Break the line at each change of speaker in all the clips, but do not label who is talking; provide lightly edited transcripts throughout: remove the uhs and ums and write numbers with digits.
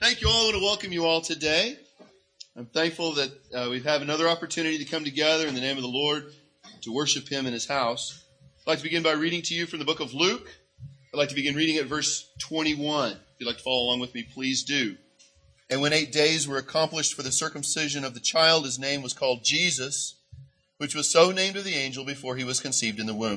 Thank you all. I want to welcome you all today. I'm thankful that we have another opportunity to come together in the name of the Lord to worship Him in His house. I'd like to begin by reading to you from the book of Luke. I'd like to begin reading at verse 21. If you'd like to follow along with me, please do. And when 8 days were accomplished for the circumcision of the child, his name was called Jesus, which was so named of the angel before he was conceived in the womb.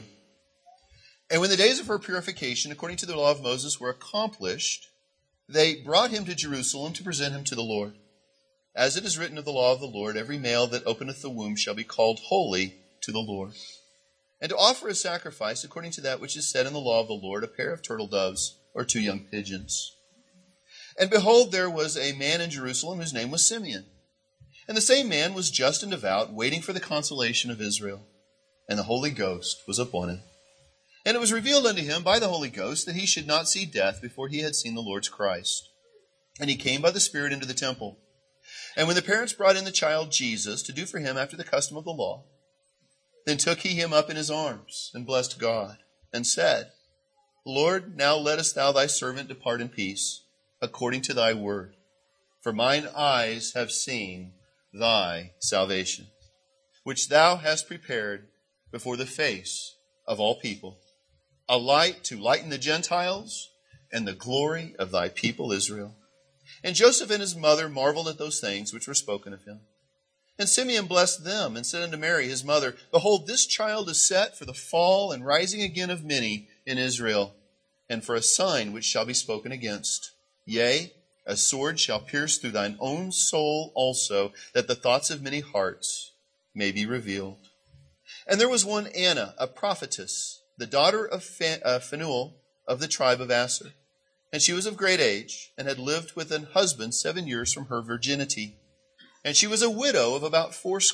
And when the days of her purification, according to the law of Moses, were accomplished, they brought him to Jerusalem to present him to the Lord. As it is written of the law of the Lord, every male that openeth the womb shall be called holy to the Lord. And to offer a sacrifice according to that which is said in the law of the Lord, a pair of turtle doves or 2 young pigeons. And behold, there was a man in Jerusalem whose name was Simeon. And the same man was just and devout, waiting for the consolation of Israel. And the Holy Ghost was upon him. And it was revealed unto him by the Holy Ghost that he should not see death before he had seen the Lord's Christ. And he came by the Spirit into the temple. And when the parents brought in the child Jesus to do for him after the custom of the law, then took he him up in his arms, and blessed God, and said, Lord, now lettest thou thy servant depart in peace, according to thy word. For mine eyes have seen thy salvation, which thou hast prepared before the face of all people, a light to lighten the Gentiles, and the glory of thy people Israel. And Joseph and his mother marveled at those things which were spoken of him. And Simeon blessed them, and said unto Mary his mother, Behold, this child is set for the fall and rising again of many in Israel, and for a sign which shall be spoken against. Yea, a sword shall pierce through thine own soul also, that the thoughts of many hearts may be revealed. And there was one Anna, a prophetess, the daughter of Phanuel of the tribe of Aser. And she was of great age, and had lived with an husband 7 years from her virginity. And she was a widow of about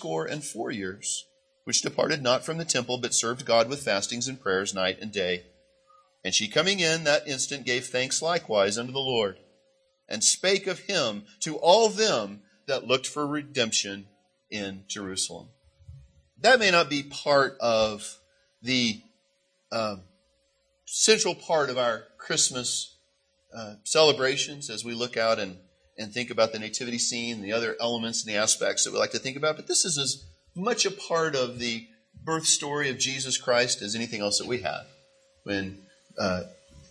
84 years, which departed not from the temple, but served God with fastings and prayers night and day. And she coming in that instant gave thanks likewise unto the Lord, and spake of him to all them that looked for redemption in Jerusalem. That may not be part of the central part of our Christmas celebrations as we look out and think about the nativity scene and the other elements and the aspects that we like to think about. But this is as much a part of the birth story of Jesus Christ as anything else that we have. When the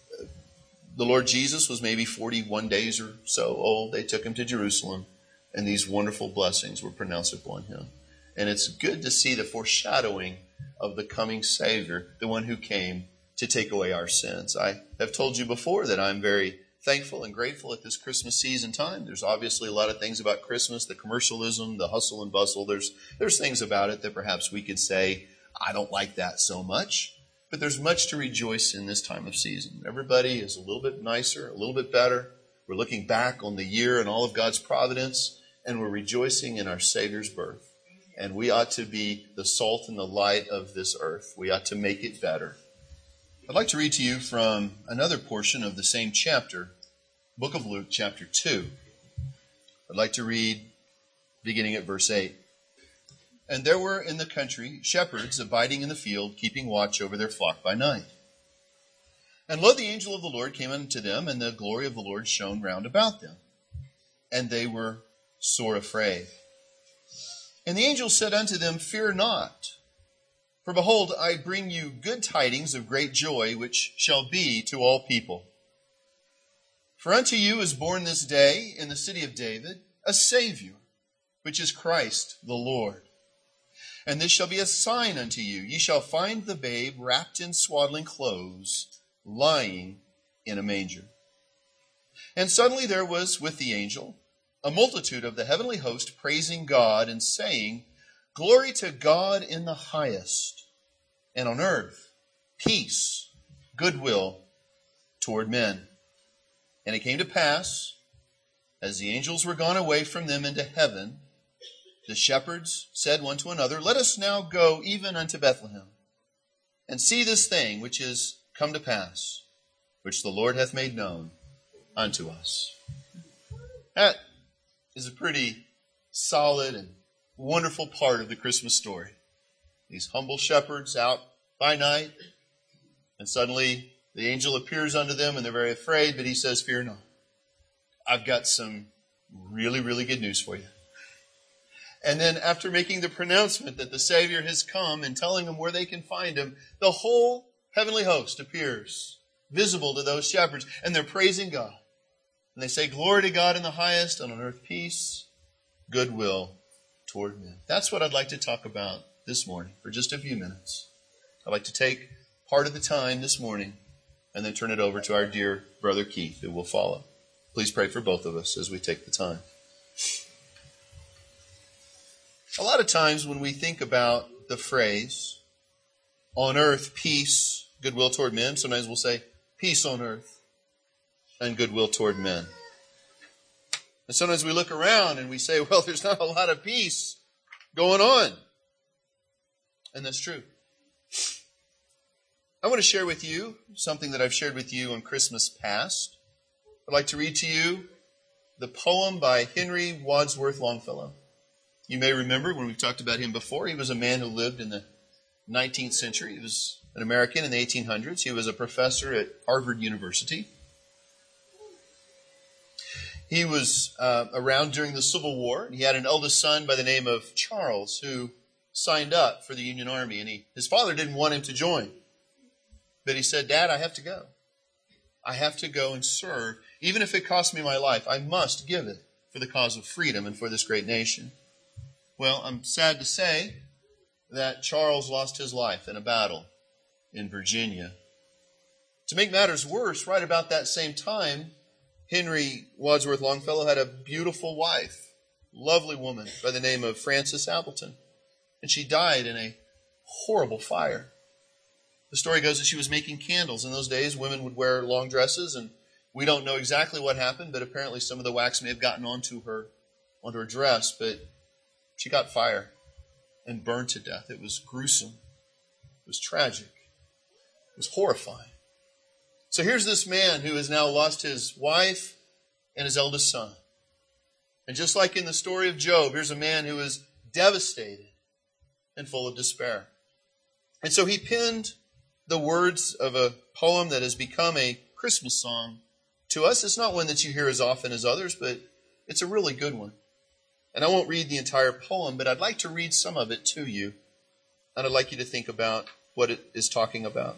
Lord Jesus was maybe 41 days or so old, they took him to Jerusalem, and these wonderful blessings were pronounced upon him. And it's good to see the foreshadowing of the coming Savior, the one who came to take away our sins. I have told you before that I'm very thankful and grateful at this Christmas season time. There's obviously a lot of things about Christmas, the commercialism, the hustle and bustle. There's things about it that perhaps we could say, I don't like that so much. But there's much to rejoice in this time of season. Everybody is a little bit nicer, a little bit better. We're looking back on the year and all of God's providence, and we're rejoicing in our Savior's birth. And we ought to be the salt and the light of this earth. We ought to make it better. I'd like to read to you from another portion of the same chapter, book of Luke, chapter 2. I'd like to read beginning at verse 8. And there were in the country shepherds abiding in the field, keeping watch over their flock by night. And lo, the angel of the Lord came unto them, and the glory of the Lord shone round about them. And they were sore afraid. And the angel said unto them, Fear not, for behold, I bring you good tidings of great joy, which shall be to all people. For unto you is born this day in the city of David a Savior, which is Christ the Lord. And this shall be a sign unto you. Ye shall find the babe wrapped in swaddling clothes, lying in a manger. And suddenly there was with the angel a multitude of the heavenly host praising God and saying, Glory to God in the highest, and on earth peace, goodwill toward men. And it came to pass, as the angels were gone away from them into heaven, the shepherds said one to another, Let us now go even unto Bethlehem, and see this thing which is come to pass, which the Lord hath made known unto us. That is a pretty solid and wonderful part of the Christmas story. These humble shepherds out by night, and suddenly the angel appears unto them, and they're very afraid, but he says, Fear not. I've got some really, really good news for you. And then after making the pronouncement that the Savior has come and telling them where they can find him, the whole heavenly host appears, visible to those shepherds, and they're praising God. And they say, "Glory to God in the highest, and on earth peace, goodwill toward men." That's what I'd like to talk about this morning for just a few minutes. I'd like to take part of the time this morning and then turn it over to our dear brother Keith, who will follow. Please pray for both of us as we take the time. A lot of times when we think about the phrase, "on earth, peace, goodwill toward men," sometimes we'll say, "peace on earth and goodwill toward men." And sometimes we look around and we say, well, there's not a lot of peace going on. And that's true. I want to share with you something that I've shared with you on Christmas past. I'd like to read to you the poem by Henry Wadsworth Longfellow. You may remember when we've talked about him before, he was a man who lived in the 19th century. He was an American in the 1800s. He was a professor at Harvard University. He was around during the Civil War. He had an eldest son by the name of Charles who signed up for the Union Army. And his father didn't want him to join. But he said, "Dad, I have to go. I have to go and serve. Even if it costs me my life, I must give it for the cause of freedom and for this great nation." Well, I'm sad to say that Charles lost his life in a battle in Virginia. To make matters worse, right about that same time, Henry Wadsworth Longfellow had a beautiful wife, lovely woman by the name of Frances Appleton. And she died in a horrible fire. The story goes that she was making candles. In those days, women would wear long dresses, and we don't know exactly what happened, but apparently some of the wax may have gotten onto her dress, but she got fire and burned to death. It was gruesome. It was tragic. It was horrifying. So here's this man who has now lost his wife and his eldest son. And just like in the story of Job, here's a man who is devastated and full of despair. And so he penned the words of a poem that has become a Christmas song to us. It's not one that you hear as often as others, but it's a really good one. And I won't read the entire poem, but I'd like to read some of it to you. And I'd like you to think about what it is talking about.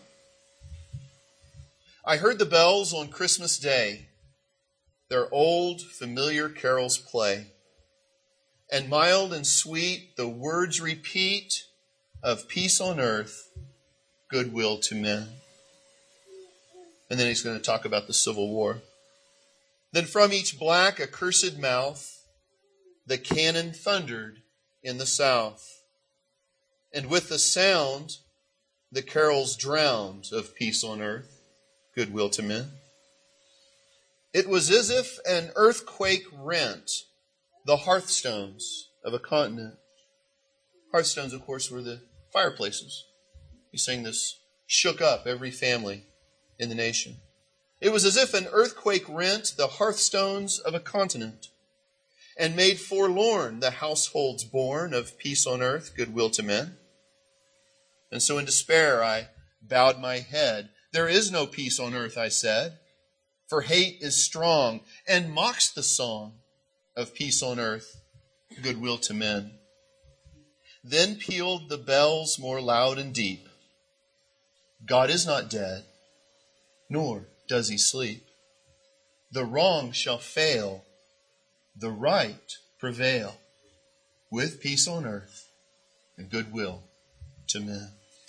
"I heard the bells on Christmas Day, their old familiar carols play, and mild and sweet the words repeat of peace on earth, goodwill to men." And then he's going to talk about the Civil War. "Then from each black accursed mouth the cannon thundered in the south, and with the sound the carols drowned of peace on earth, goodwill to men. It was as if an earthquake rent the hearthstones of a continent." Hearthstones, of course, were the fireplaces. He's saying this shook up every family in the nation. "It was as if an earthquake rent the hearthstones of a continent and made forlorn the households born of peace on earth, goodwill to men. And so in despair I bowed my head. 'There is no peace on earth,' I said, 'for hate is strong and mocks the song of peace on earth, goodwill to men.' Then pealed the bells more loud and deep. 'God is not dead, nor does he sleep. The wrong shall fail, the right prevail, with peace on earth and goodwill to men.'"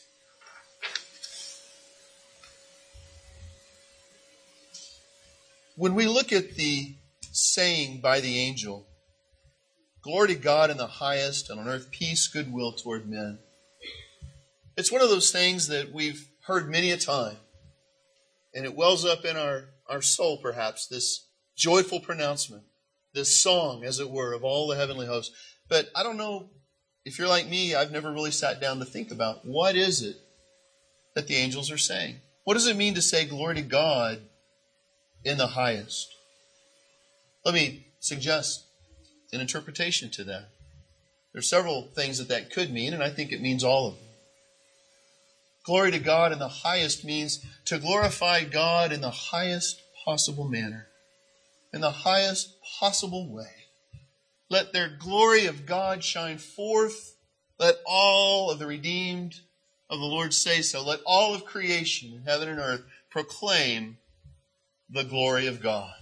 When we look at the saying by the angel, "Glory to God in the highest, and on earth peace, goodwill toward men," it's one of those things that we've heard many a time. And it wells up in our soul, perhaps, this joyful pronouncement, this song, as it were, of all the heavenly hosts. But I don't know if you're like me, I've never really sat down to think about what is it that the angels are saying. What does it mean to say glory to God in the highest? Let me suggest an interpretation to that. There are several things that could mean, and I think it means all of them. Glory to God in the highest means to glorify God in the highest possible manner in the highest possible way. Let their glory of God shine forth. Let all of the redeemed of the Lord say so. Let all of creation in heaven and earth proclaim the glory of God.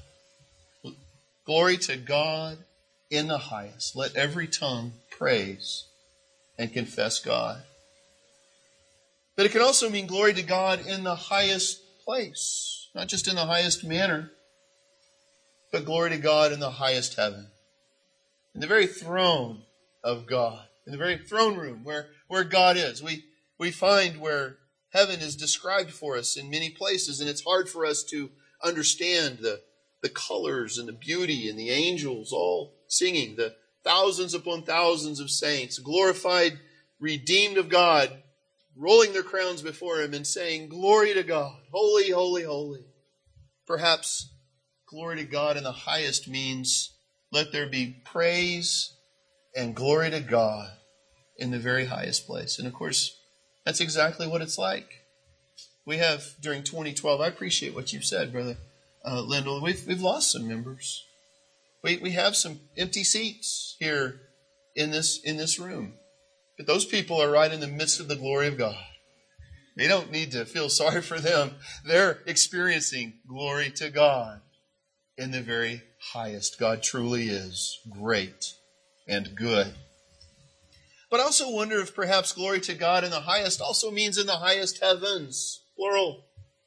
Glory to God in the highest. Let every tongue praise and confess God. But it can also mean glory to God in the highest place. Not just in the highest manner, but glory to God in the highest heaven. In the very throne of God. In the very throne room where God is. We find where heaven is described for us in many places, and it's hard for us to understand the colors and the beauty and the angels all singing, the thousands upon thousands of saints, glorified, redeemed of God, rolling their crowns before Him and saying, glory to God, holy, holy, holy. Perhaps glory to God in the highest means let there be praise and glory to God in the very highest place. And of course, that's exactly what it's like. We have, during 2012, I appreciate what you've said, Brother Lindell. We've lost some members. We have some empty seats here in this room. But those people are right in the midst of the glory of God. They don't need to feel sorry for them. They're experiencing glory to God in the very highest. God truly is great and good. But I also wonder if perhaps glory to God in the highest also means in the highest heavens, plural.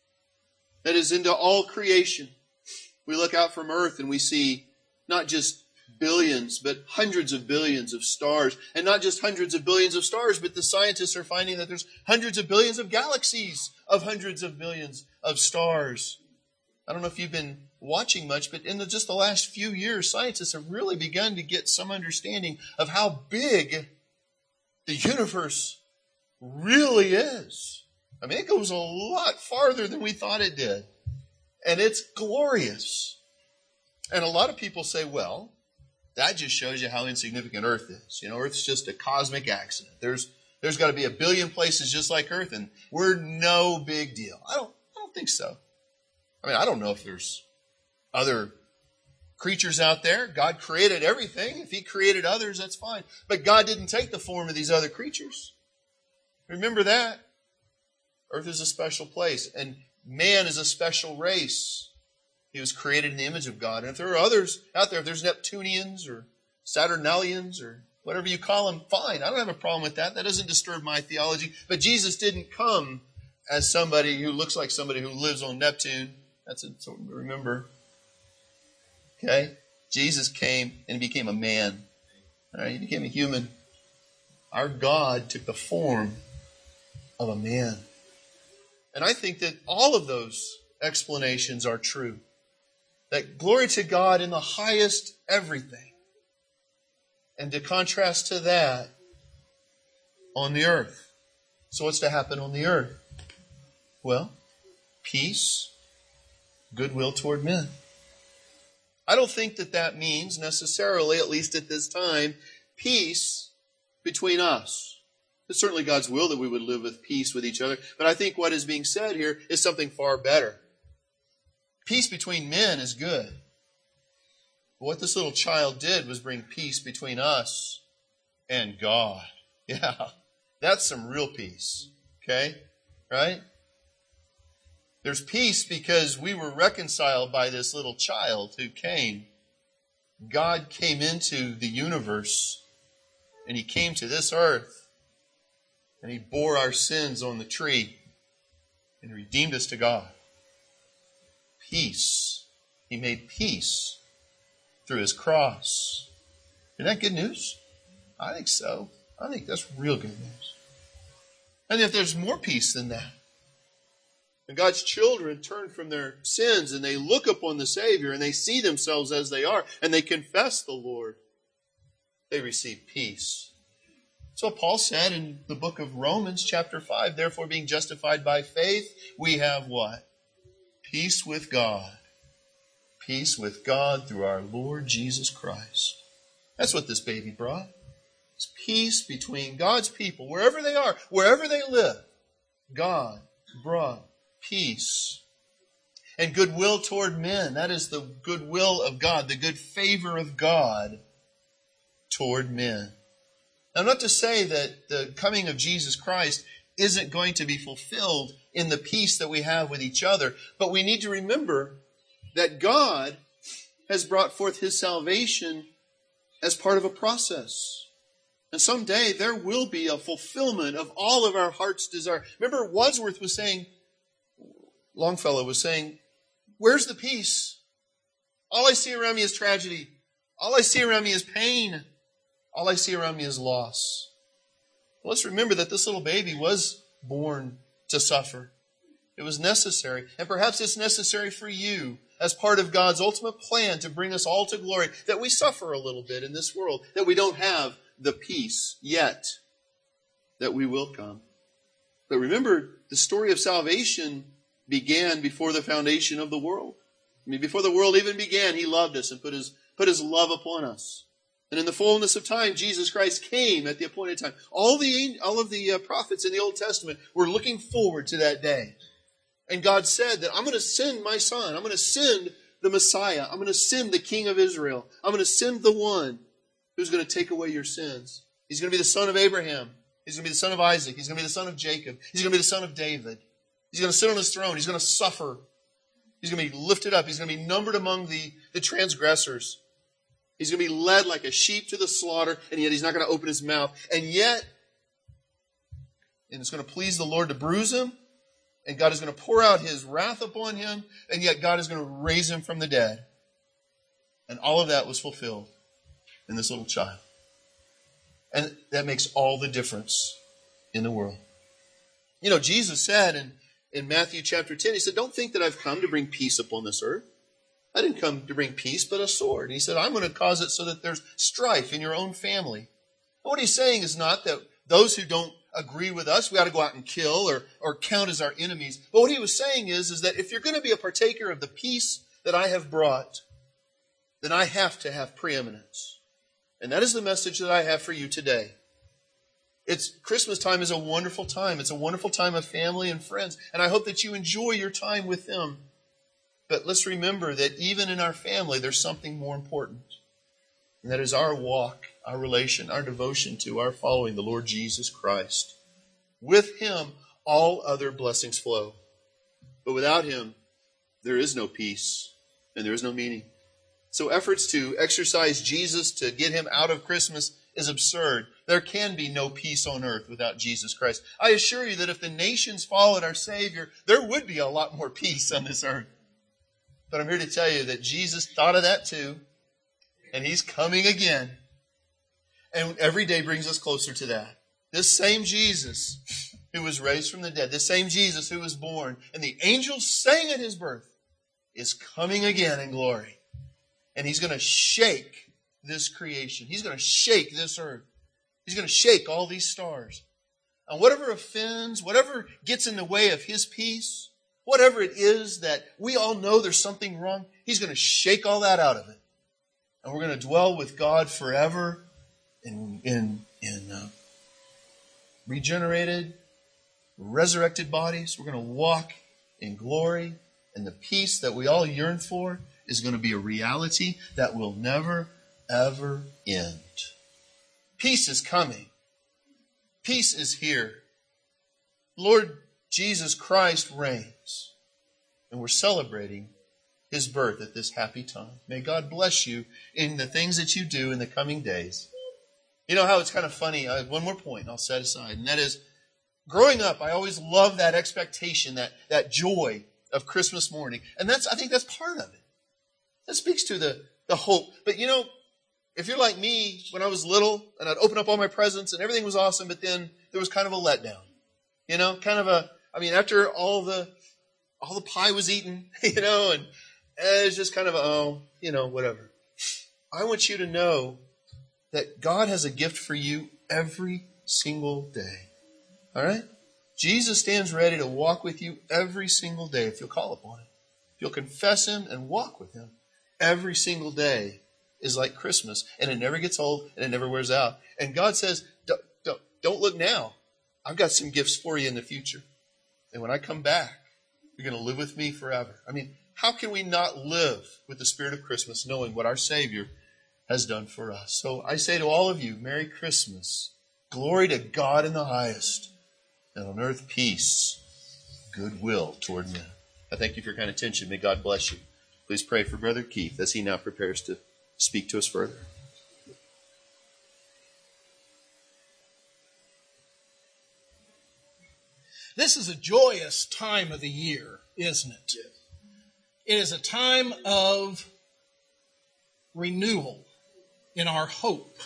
That is, into all creation. We look out from earth and we see not just billions, but hundreds of billions of stars. And not just hundreds of billions of stars, but the scientists are finding that there's hundreds of billions of galaxies of hundreds of billions of stars. I don't know if you've been watching much, but in just the last few years, scientists have really begun to get some understanding of how big the universe really is. I mean, it goes a lot farther than we thought it did. And it's glorious. And a lot of people say, well, that just shows you how insignificant Earth is. You know, Earth's just a cosmic accident. There's got to be a billion places just like Earth, and we're no big deal. I don't think so. I mean, I don't know if there's other creatures out there. God created everything. If He created others, that's fine. But God didn't take the form of these other creatures. Remember that. Earth is a special place, and man is a special race. He was created in the image of God. And if there are others out there, if there's Neptunians or Saturnalians or whatever you call them, fine. I don't have a problem with that. That doesn't disturb my theology. But Jesus didn't come as somebody who looks like somebody who lives on Neptune. That's important to remember. Okay? Jesus came and He became a man. All right? He became a human. Our God took the form of a man. And I think that all of those explanations are true. That glory to God in the highest everything. And to contrast to that, on the earth. So what's to happen on the earth? Well, peace, goodwill toward men. I don't think that means necessarily, at least at this time, peace between us. It's certainly God's will that we would live with peace with each other. But I think what is being said here is something far better. Peace between men is good. But what this little child did was bring peace between us and God. Yeah, that's some real peace. Okay? Right? There's peace because we were reconciled by this little child who came. God came into the universe, and He came to this earth, and He bore our sins on the tree and redeemed us to God. Peace. He made peace through His cross. Isn't that good news? I think so. I think that's real good news. And if there's more peace than that, and God's children turn from their sins and they look upon the Savior and they see themselves as they are and they confess the Lord, they receive peace. So Paul said in the book of Romans chapter 5, therefore being justified by faith, we have what? Peace with God. Peace with God through our Lord Jesus Christ. That's what this baby brought. It's peace between God's people, wherever they are, wherever they live. God brought peace. And goodwill toward men. That is the goodwill of God, the good favor of God toward men. Now, not to say that the coming of Jesus Christ isn't going to be fulfilled in the peace that we have with each other, but we need to remember that God has brought forth His salvation as part of a process. And someday there will be a fulfillment of all of our heart's desire. Remember, Wadsworth was saying, Longfellow was saying, where's the peace? All I see around me is tragedy. All I see around me is pain. All I see around me is loss. Well, let's remember that this little baby was born to suffer. It was necessary. And perhaps it's necessary for you as part of God's ultimate plan to bring us all to glory, that we suffer a little bit in this world, that we don't have the peace yet that we will come. But remember, the story of salvation began before the foundation of the world. I mean, before the world even began, He loved us and put His love upon us. And in the fullness of time, Jesus Christ came at the appointed time. All of the prophets in the Old Testament were looking forward to that day. And God said that I'm going to send my Son. I'm going to send the Messiah. I'm going to send the King of Israel. I'm going to send the one who's going to take away your sins. He's going to be the son of Abraham. He's going to be the son of Isaac. He's going to be the son of Jacob. He's going to be the son of David. He's going to sit on His throne. He's going to suffer. He's going to be lifted up. He's going to be numbered among the transgressors. He's going to be led like a sheep to the slaughter, and yet He's not going to open His mouth. And it's going to please the Lord to bruise Him, and God is going to pour out His wrath upon Him, and yet God is going to raise Him from the dead. And all of that was fulfilled in this little child. And that makes all the difference in the world. You know, Jesus said in Matthew chapter 10, He said, don't think that I've come to bring peace upon this earth. I didn't come to bring peace, but a sword. And He said, I'm going to cause it so that there's strife in your own family. And what He's saying is not that those who don't agree with us, we ought to go out and kill or count as our enemies. But what He was saying is that if you're going to be a partaker of the peace that I have brought, then I have to have preeminence. And that is the message that I have for you today. Christmas time is a wonderful time. It's a wonderful time of family and friends. And I hope that you enjoy your time with them. But let's remember that even in our family, there's something more important. And that is our walk, our relation, our devotion to, our following the Lord Jesus Christ. With Him, all other blessings flow. But without Him, there is no peace and there is no meaning. So efforts to exercise Jesus to get Him out of Christmas is absurd. There can be no peace on earth without Jesus Christ. I assure you that if the nations followed our Savior, there would be a lot more peace on this earth. But I'm here to tell you that Jesus thought of that too, and He's coming again. And every day brings us closer to that. This same Jesus who was raised from the dead, this same Jesus who was born, and the angels sang at His birth, is coming again in glory. And He's going to shake this creation. He's going to shake this earth. He's going to shake all these stars. And whatever offends, whatever gets in the way of His peace, whatever it is that we all know there's something wrong, He's going to shake all that out of it. And we're going to dwell with God forever in regenerated, resurrected bodies. We're going to walk in glory, and the peace that we all yearn for is going to be a reality that will never, ever end. Peace is coming. Peace is here. Lord Jesus Christ reigns, and we're celebrating His birth at this happy time. May God bless you in the things that you do in the coming days. You know how it's kind of funny. One more point I'll set aside, and that is, growing up, I always loved that expectation, that joy of Christmas morning. And I think that's part of it. That speaks to the hope. But you know, if you're like me, when I was little, and I'd open up all my presents, and everything was awesome, but then there was kind of a letdown. You know, after all the pie was eaten, you know, and it's just kind of, whatever. I want you to know that God has a gift for you every single day. All right? Jesus stands ready to walk with you every single day if you'll call upon Him. If you'll confess Him and walk with Him. Every single day is like Christmas, and it never gets old, and it never wears out. And God says, don't look now. I've got some gifts for you in the future. And when I come back, you're going to live with me forever. I mean, how can we not live with the spirit of Christmas knowing what our Savior has done for us? So I say to all of you, Merry Christmas. Glory to God in the highest, and on earth peace, goodwill toward men. I thank you for your kind attention. May God bless you. Please pray for Brother Keith as he now prepares to speak to us further.
This is a joyous time of the year, isn't it? Yes. It is a time of renewal in our hope.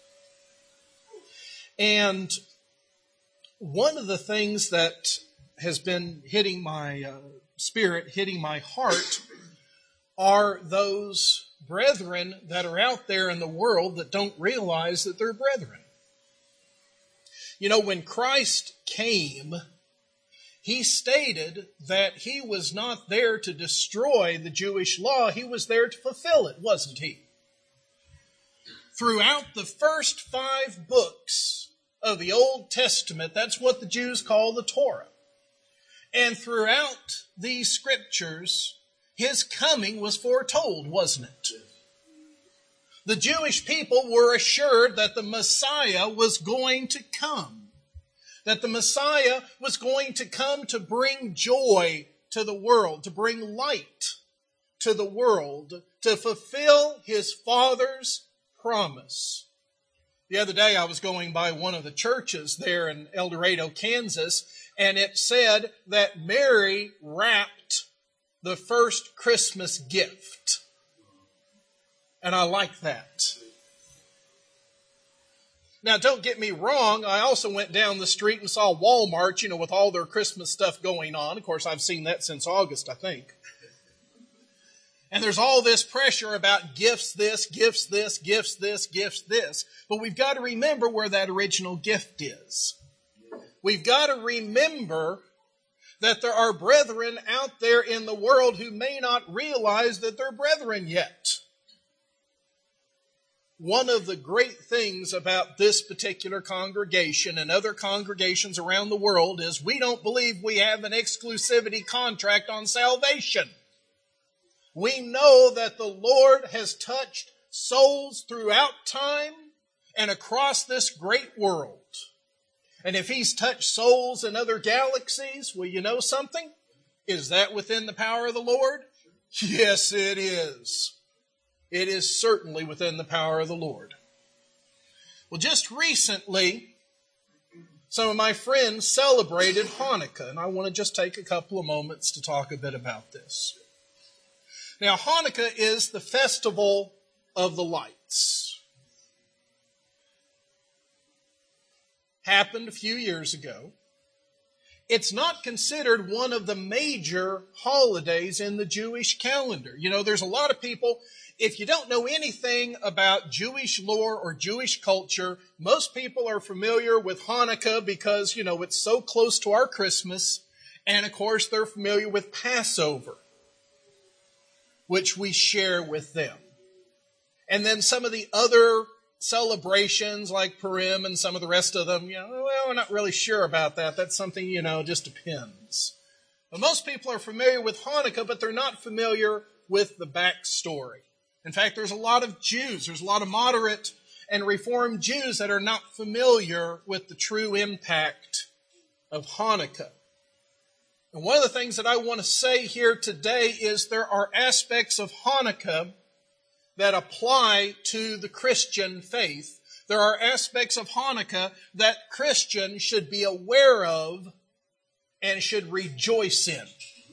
And one of the things that has been hitting my spirit, hitting my heart, are those brethren that are out there in the world that don't realize that they're brethren. You know, when Christ came, He stated that He was not there to destroy the Jewish law. He was there to fulfill it, wasn't He? Throughout the first 5 books of the Old Testament, that's what the Jews call the Torah. And throughout these scriptures, His coming was foretold, wasn't it? The Jewish people were assured that the Messiah was going to come. That the Messiah was going to come to bring joy to the world, to bring light to the world, to fulfill His Father's promise. The other day I was going by one of the churches there in El Dorado, Kansas, and it said that Mary wrapped the first Christmas gift. And I like that. Now, don't get me wrong, I also went down the street and saw Walmart, with all their Christmas stuff going on. Of course, I've seen that since August, I think. And there's all this pressure about gifts this, gifts this, gifts this, gifts this. But we've got to remember where that original gift is. We've got to remember that there are brethren out there in the world who may not realize that they're brethren yet. One of the great things about this particular congregation and other congregations around the world is we don't believe we have an exclusivity contract on salvation. We know that the Lord has touched souls throughout time and across this great world. And if He's touched souls in other galaxies, well, you know something? Is that within the power of the Lord? Yes, it is. It is certainly within the power of the Lord. Well, just recently, some of my friends celebrated Hanukkah, and I want to just take a couple of moments to talk a bit about this. Now, Hanukkah is the festival of the lights. Happened a few years ago. It's not considered one of the major holidays in the Jewish calendar. There's a lot of people, if you don't know anything about Jewish lore or Jewish culture, most people are familiar with Hanukkah because, it's so close to our Christmas. And of course, they're familiar with Passover, which we share with them. And then some of the other celebrations like Purim and some of the rest of them, we're not really sure about that. That's something, just depends. But most people are familiar with Hanukkah, but they're not familiar with the backstory. In fact, there's a lot of Jews, there's a lot of moderate and Reformed Jews that are not familiar with the true impact of Hanukkah. And one of the things that I want to say here today is there are aspects of Hanukkah that apply to the Christian faith. There are aspects of Hanukkah that Christians should be aware of and should rejoice in.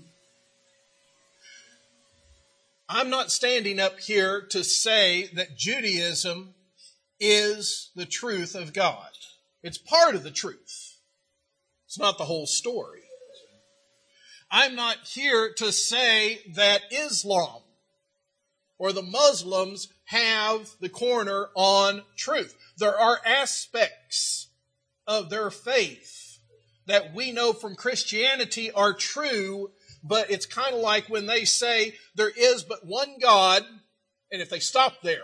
I'm not standing up here to say that Judaism is the truth of God. It's part of the truth. It's not the whole story. I'm not here to say that Islam or the Muslims have the corner on truth. There are aspects of their faith that we know from Christianity are true, but it's kind of like when they say there is but one God, and if they stop there,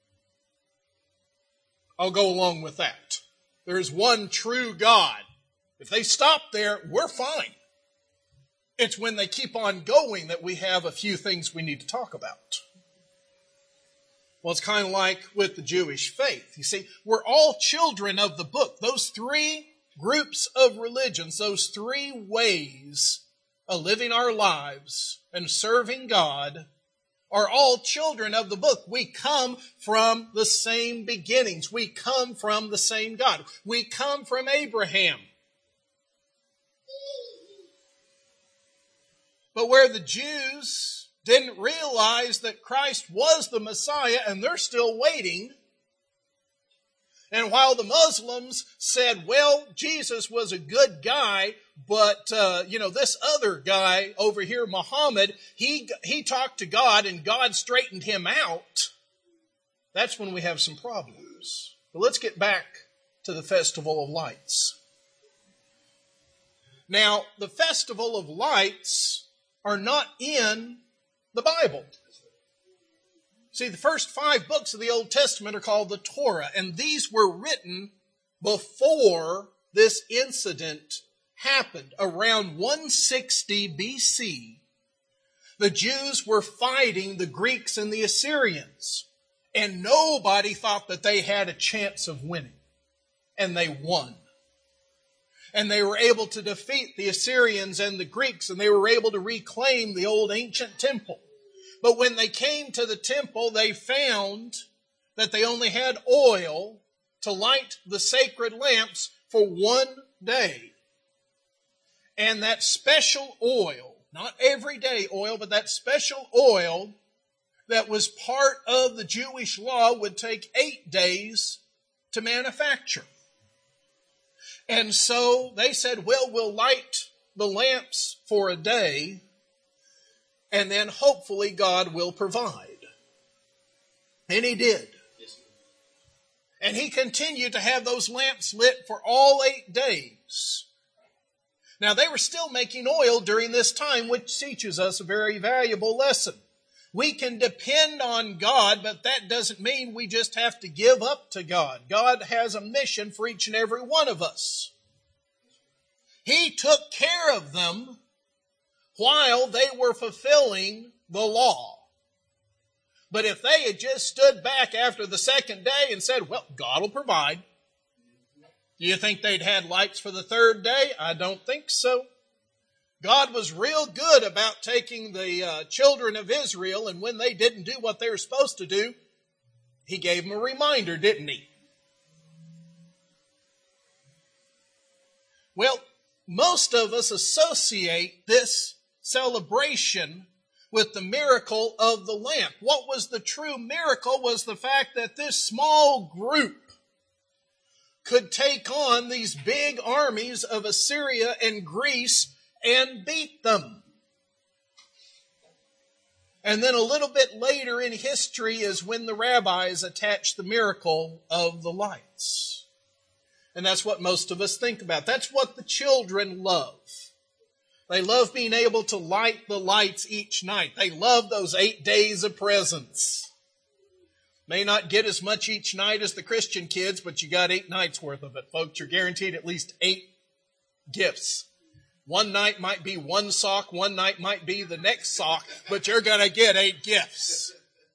I'll go along with that. There is one true God. If they stop there, we're fine. It's when they keep on going that we have a few things we need to talk about. Well, it's kind of like with the Jewish faith. You see, we're all children of the book. Those three groups of religions, those three ways of living our lives and serving God are all children of the book. We come from the same beginnings. We come from the same God. We come from Abraham. But where the Jews didn't realize that Christ was the Messiah and they're still waiting, and while the Muslims said, well, Jesus was a good guy, but, this other guy over here, Muhammad, he talked to God and God straightened him out, that's when we have some problems. But let's get back to the Festival of Lights. Now, the Festival of Lights are not in the Bible. See, the first 5 books of the Old Testament are called the Torah, and these were written before this incident happened. Around 160 BC, the Jews were fighting the Greeks and the Assyrians, and nobody thought that they had a chance of winning, and they won. And they were able to defeat the Assyrians and the Greeks, and they were able to reclaim the old ancient temple. But when they came to the temple, they found that they only had oil to light the sacred lamps for 1 day. And that special oil, not everyday oil, but that special oil that was part of the Jewish law would take 8 days to manufacture. And so they said, well, we'll light the lamps for a day, and then hopefully God will provide. And He did. And He continued to have those lamps lit for all 8 days. Now, they were still making oil during this time, which teaches us a very valuable lesson. We can depend on God, but that doesn't mean we just have to give up to God. God has a mission for each and every one of us. He took care of them while they were fulfilling the law. But if they had just stood back after the second day and said, well, God will provide, do you think they'd had lights for the third day? I don't think so. God was real good about taking the children of Israel, and when they didn't do what they were supposed to do, He gave them a reminder, didn't He? Well, most of us associate this celebration with the miracle of the lamp. What was the true miracle was the fact that this small group could take on these big armies of Assyria and Greece and beat them. And then a little bit later in history is when the rabbis attached the miracle of the lights. And that's what most of us think about. That's what the children love. They love being able to light the lights each night. They love those 8 days of presents. May not get as much each night as the Christian kids, but you got 8 nights worth of it, folks. You're guaranteed at least 8 gifts. One night might be 1 sock, one night might be the next sock, but you're going to get 8 gifts.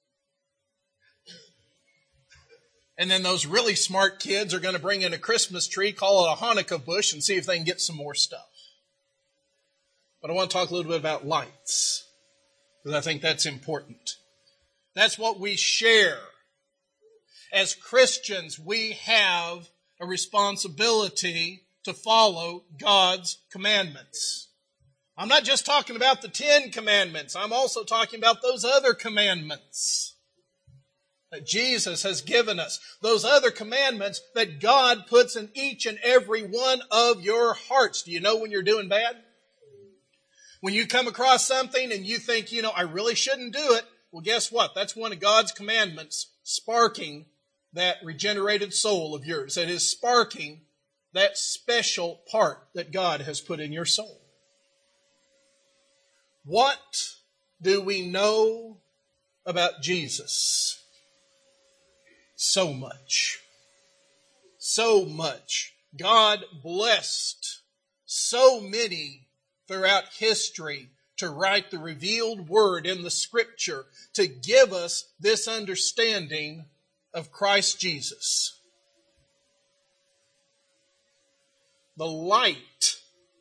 And then those really smart kids are going to bring in a Christmas tree, call it a Hanukkah bush, and see if they can get some more stuff. But I want to talk a little bit about lights, because I think that's important. That's what we share. As Christians, we have a responsibility to follow God's commandments. I'm not just talking about the 10 commandments. I'm also talking about those other commandments that Jesus has given us. Those other commandments that God puts in each and every one of your hearts. Do you know when you're doing bad? When you come across something and you think, I really shouldn't do it. Well, guess what? That's one of God's commandments, sparking that regenerated soul of yours. That is sparking that special part that God has put in your soul. What do we know about Jesus? So much. So much. God blessed so many throughout history to write the revealed word in the Scripture to give us this understanding of Christ Jesus. The light.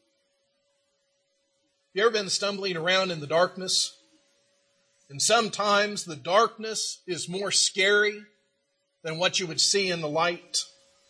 You ever been stumbling around in the darkness? And sometimes the darkness is more scary than what you would see in the light.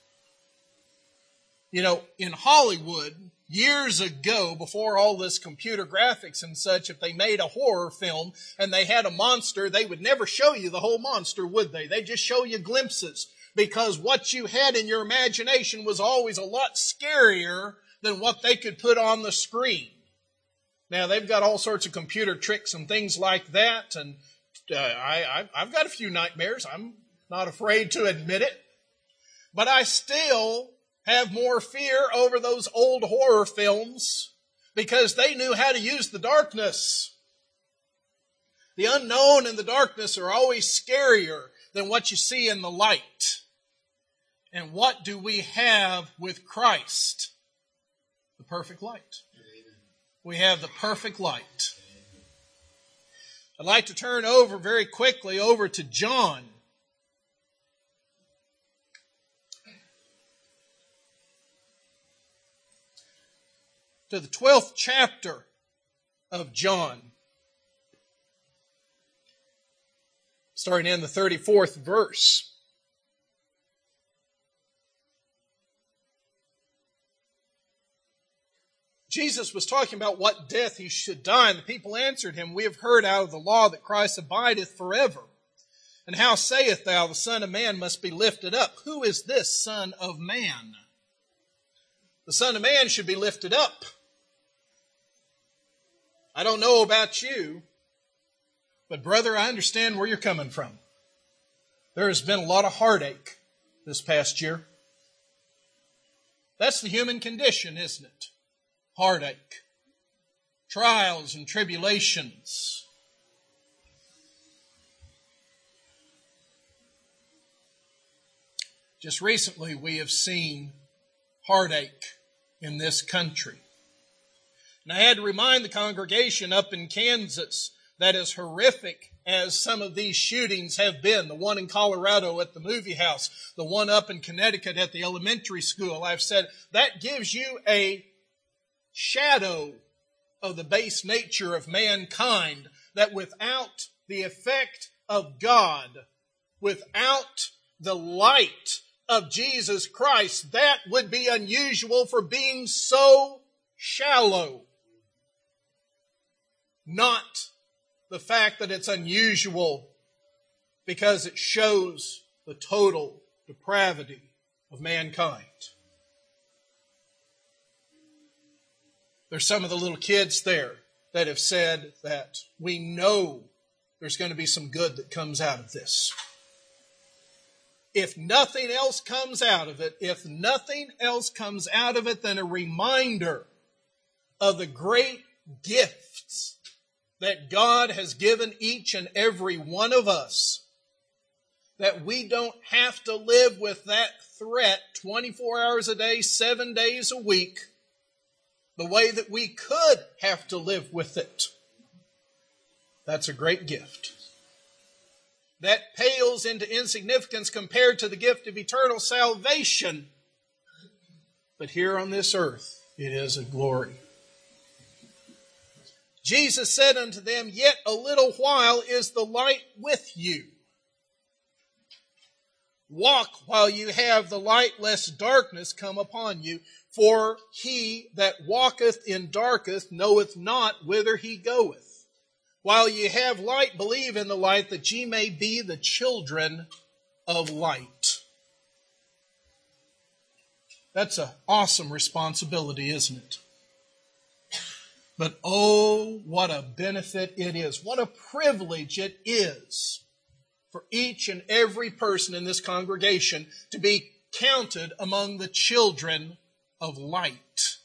You know, in Hollywood, years ago, before all this computer graphics and such, if they made a horror film and they had a monster, they would never show you the whole monster, would they? They'd just show you glimpses, because what you had in your imagination was always a lot scarier than what they could put on the screen. Now, they've got all sorts of computer tricks and things like that, and I've got a few nightmares. I'm not afraid to admit it. But I still have more fear over those old horror films because they knew how to use the darkness. The unknown and the darkness are always scarier than what you see in the light. And what do we have with Christ? The perfect light. We have the perfect light. I'd like to turn over very quickly over to John. To the 12th chapter of John. Starting in the 34th verse. Jesus was talking about what death he should die, and the people answered him, "We have heard out of the law that Christ abideth forever. And how sayest thou, the Son of Man must be lifted up? Who is this Son of Man?" The Son of Man should be lifted up. I don't know about you, but brother, I understand where you're coming from. There has been a lot of heartache this past year. That's the human condition, isn't it? Heartache, trials and tribulations. Just recently we have seen heartache in this country. And I had to remind the congregation up in Kansas that as horrific as some of these shootings have been, the one in Colorado at the movie house, the one up in Connecticut at the elementary school, I've said that gives you a shadow of the base nature of mankind, that without the effect of God, without the light of Jesus Christ, that would be unusual for being so shallow. Not the fact that it's unusual because it shows the total depravity of mankind. There's some of the little kids there that have said that we know there's going to be some good that comes out of this. If nothing else comes out of it, then a reminder of the great gifts that God has given each and every one of us, that we don't have to live with that threat 24 hours a day, 7 days a week, the way that we could have to live with it. That's a great gift. That pales into insignificance compared to the gift of eternal salvation. But here on this earth, it is a glory. Jesus said unto them, "Yet a little while is the light with you. Walk while you have the light, lest darkness come upon you. For he that walketh in darkness knoweth not whither he goeth. While ye have light, believe in the light, that ye may be the children of light." That's an awesome responsibility, isn't it? But oh, what a benefit it is. What a privilege it is for each and every person in this congregation to be counted among the children of light.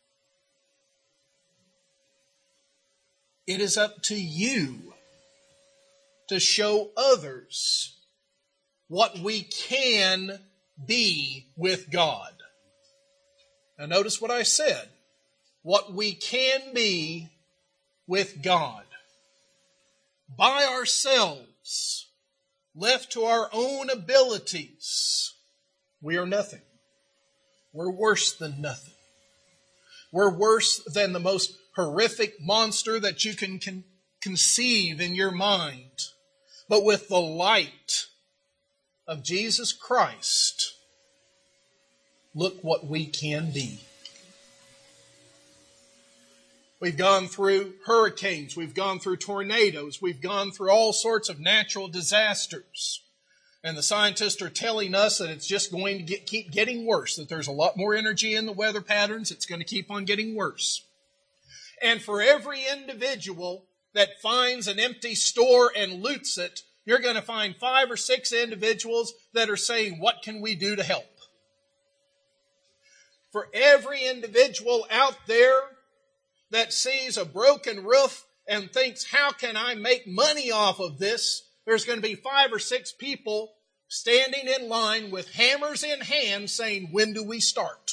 It is up to you to show others what we can be with God. Now notice what I said. what we can be with God. By ourselves, left to our own abilities, we are nothing. We're worse than nothing. We're worse than the most horrific monster that you can conceive in your mind. But with the light of Jesus Christ, look what we can be. We've gone through hurricanes, we've gone through tornadoes, we've gone through all sorts of natural disasters. And the scientists are telling us that it's just going to keep getting worse, that there's a lot more energy in the weather patterns, it's going to keep on getting worse. And for every individual that finds an empty store and loots it, you're going to find 5 or 6 individuals that are saying, what can we do to help? For every individual out there that sees a broken roof and thinks, how can I make money off of this? There's going to be 5 or 6 people standing in line with hammers in hand saying, when do we start?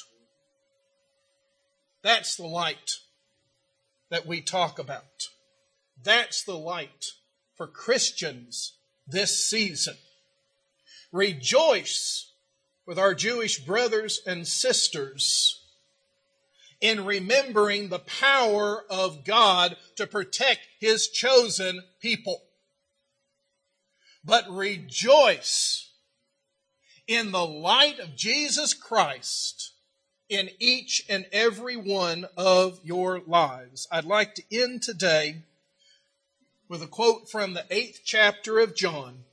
That's the light that we talk about. That's the light for Christians this season. Rejoice with our Jewish brothers and sisters in remembering the power of God to protect His chosen people. But rejoice in the light of Jesus Christ in each and every one of your lives. I'd like to end today with a quote from the 8th chapter of John.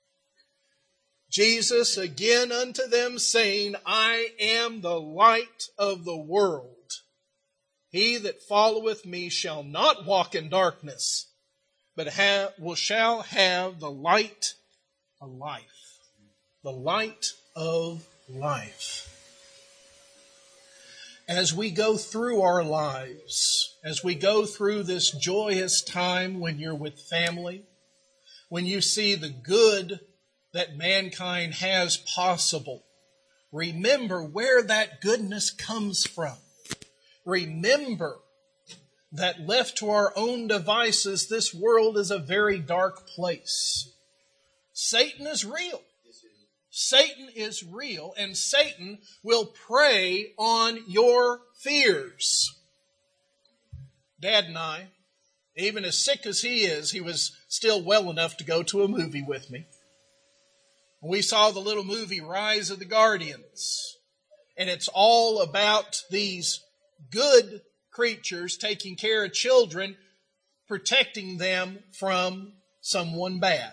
Jesus again unto them saying, I am the light of the world. He that followeth me shall not walk in darkness, but shall have the light of life. The light of life. As we go through our lives, as we go through this joyous time when you're with family, when you see the good that mankind has possible, remember where that goodness comes from. Remember that left to our own devices, this world is a very dark place. Satan is real. Satan is real, and Satan will prey on your fears. Dad and I, even as sick as he is, he was still well enough to go to a movie with me. We saw the little movie Rise of the Guardians, and it's all about these good creatures taking care of children, protecting them from someone bad.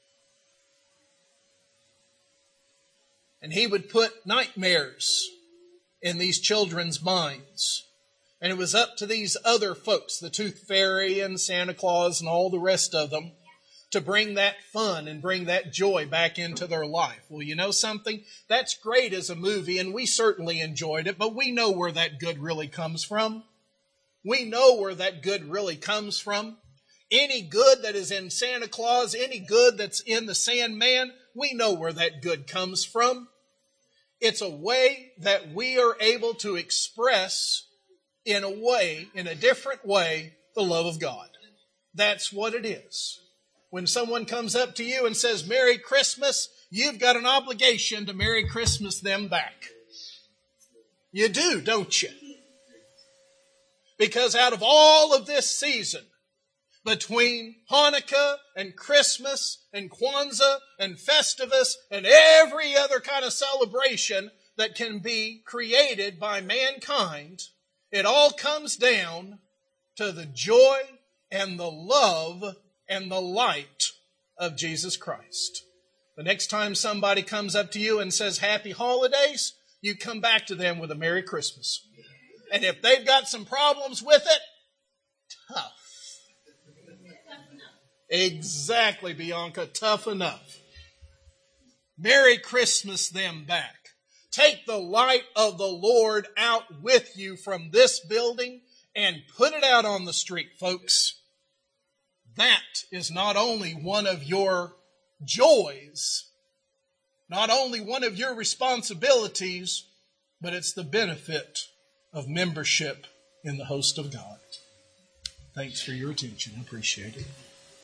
And he would put nightmares in these children's minds. And it was up to these other folks, the Tooth Fairy and Santa Claus and all the rest of them, to bring that fun and bring that joy back into their life. Well, you know something? That's great as a movie, and we certainly enjoyed it, but we know where that good really comes from. We know where that good really comes from. Any good that is in Santa Claus, any good that's in the Sandman, we know where that good comes from. It's a way that we are able to express in a different way, the love of God. That's what it is. When someone comes up to you and says, Merry Christmas, you've got an obligation to Merry Christmas them back. You do, don't you? Because out of all of this season, between Hanukkah and Christmas and Kwanzaa and Festivus and every other kind of celebration that can be created by mankind, it all comes down to the joy and the love and the light of Jesus Christ. The next time somebody comes up to you and says Happy Holidays, you come back to them with a Merry Christmas. And if they've got some problems with it, tough. Exactly, Bianca, tough enough. Merry Christmas them back. Take the light of the Lord out with you from this building and put it out on the street, folks. That is not only one of your joys, not only one of your responsibilities, but it's the benefit of membership in the host of God. Thanks for your attention. I appreciate it.